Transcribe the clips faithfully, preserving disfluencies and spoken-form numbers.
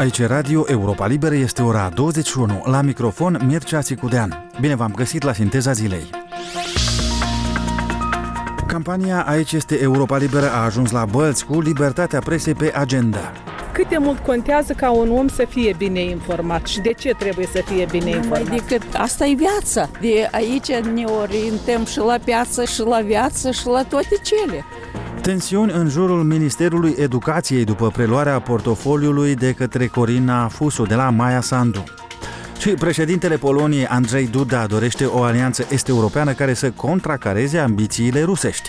Aici e Radio Europa Liberă, este ora douăzeci și unu. La microfon, Mircea Țicudean. Bine v-am găsit la Sinteza Zilei. Campania Aici este Europa Liberă a ajuns la bălți cu libertatea presei pe agenda. Cât de mult contează ca un om să fie bine informat și de ce trebuie să fie bine informat? Mai decât asta e viața. De aici ne orientăm și la piață, și la viață, și la toate cele. Tensiuni în jurul Ministerului Educației după preluarea portofoliului de către Corina Fusu de la Maia Sandu. Și președintele Poloniei, Andrzej Duda, dorește o alianță est-europeană care să contracareze ambițiile rusești.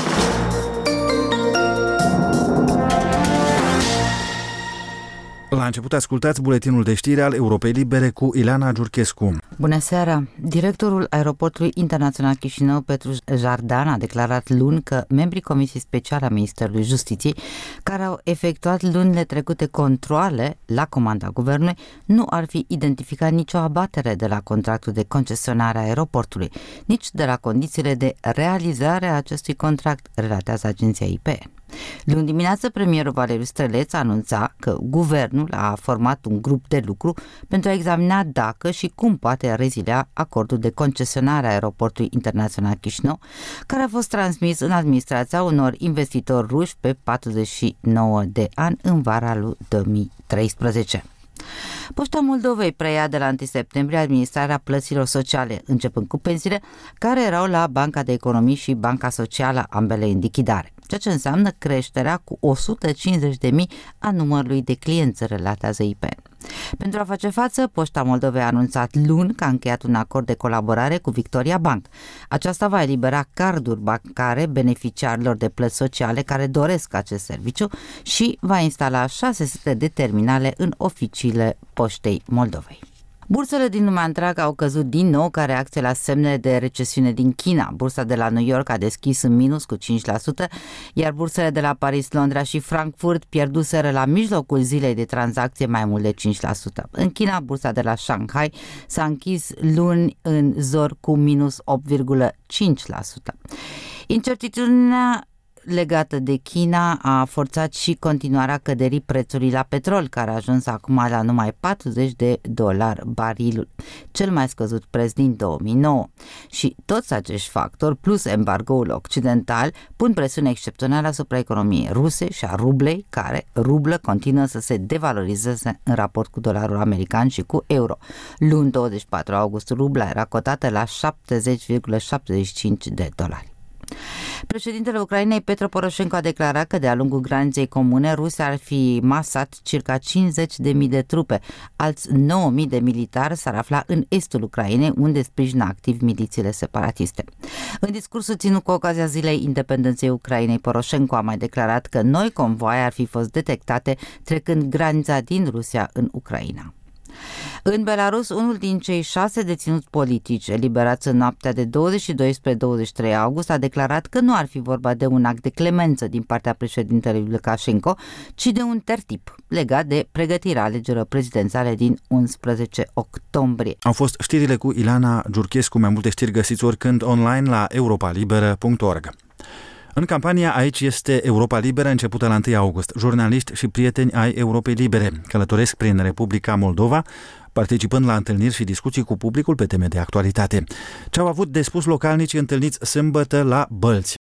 La început ascultați buletinul de știri al Europei Libere cu Ileana Giurchescu. Bună seara! Directorul Aeroportului Internațional Chișinău, Petru Jardan, a declarat luni că membrii Comisiei Speciale a Ministerului Justiției, care au efectuat lunile trecute controale la comanda guvernului, nu ar fi identificat nicio abatere de la contractul de concesionare a aeroportului, nici de la condițiile de realizare a acestui contract, relatează agenția I P N. Luni dimineață, premierul Valeriu Streleț anunța că guvernul a format un grup de lucru pentru a examina dacă și cum poate rezilia acordul de concesionare a aeroportului internațional Chișinău, care a fost transmis în administrația unor investitori ruși pe patruzeci și nouă de ani în vara lui două mii treisprezece. Poșta Moldovei preia de la întâi septembrie administrarea plăților sociale, începând cu pensiile care erau la Banca de Economii și Banca Socială, ambele în lichidare, ceea ce înseamnă creșterea cu o sută cincizeci de mii a numărului de clienți, relatează I P N. Pentru a face față, Poșta Moldovei a anunțat luni că a încheiat un acord de colaborare cu Victoria Bank. Aceasta va elibera carduri bancare beneficiarilor de plăți sociale care doresc acest serviciu și va instala șase sute de terminale în oficiile Poștei Moldovei. Bursele din lumea întreagă au căzut din nou ca reacție la semnele de recesiune din China. Bursa de la New York a deschis în minus cu cinci la sută, iar bursele de la Paris, Londra și Frankfurt pierduseră la mijlocul zilei de tranzacție mai mult de cinci la sută. În China, bursa de la Shanghai s-a închis luni în zor cu minus opt virgulă cinci la sută. Incertitudinea legată de China a forțat și continuarea căderii prețului la petrol, care a ajuns acum la numai patruzeci de dolari barilul, cel mai scăzut preț din două mii nouă. Și toți acești factori, plus embargoul occidental, pun presiune excepțională asupra economiei ruse și a rublei, care rublă continuă să se devalorizeze în raport cu dolarul american și cu euro. Luni douăzeci și patru august, rubla era cotată la șaptezeci virgulă șaptezeci și cinci de dolari. Președintele Ucrainei, Petro Poroșenko, a declarat că de-a lungul graniței comune Rusia ar fi masat circa cincizeci de mii de trupe. Alți nouă mii de militari s-ar afla în estul Ucrainei, unde sprijină activ milițiile separatiste. În discursul ținut cu ocazia Zilei Independenței Ucrainei, Poroșenko a mai declarat că noi convoaie ar fi fost detectate trecând granița din Rusia în Ucraina. În Belarus, unul din cei șase deținuți politici eliberați în noaptea de douăzeci și doi spre douăzeci și trei august a declarat că nu ar fi vorba de un act de clemență din partea președintelui Lukashenko, ci de un tertip legat de pregătirea alegerilor prezidențiale din unsprezece octombrie. Au fost știrile cu Ileana Giurchescu. Mai multe știri găsiți oricând online la europa liberă punct org. În campania Aici este Europa Liberă, începută la întâi august, jurnaliști și prieteni ai Europei Libere călătoresc prin Republica Moldova, participând la întâlniri și discuții cu publicul pe teme de actualitate. Ce au avut de spus localnicii întâlniți sâmbătă la Bălți?